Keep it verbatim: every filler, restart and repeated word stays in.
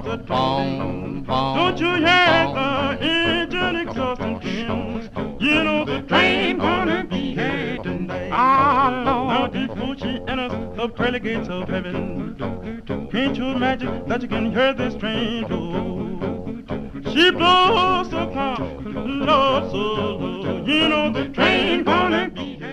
the train. Don't you hear the engine exhausting fumes? You know the train gonna be here tonight. Ah, Lord, before she enters the pearly gates of heaven, can't you imagine that you can hear this train go? She blows so calm, Lord, so low. You know the train gonna be here.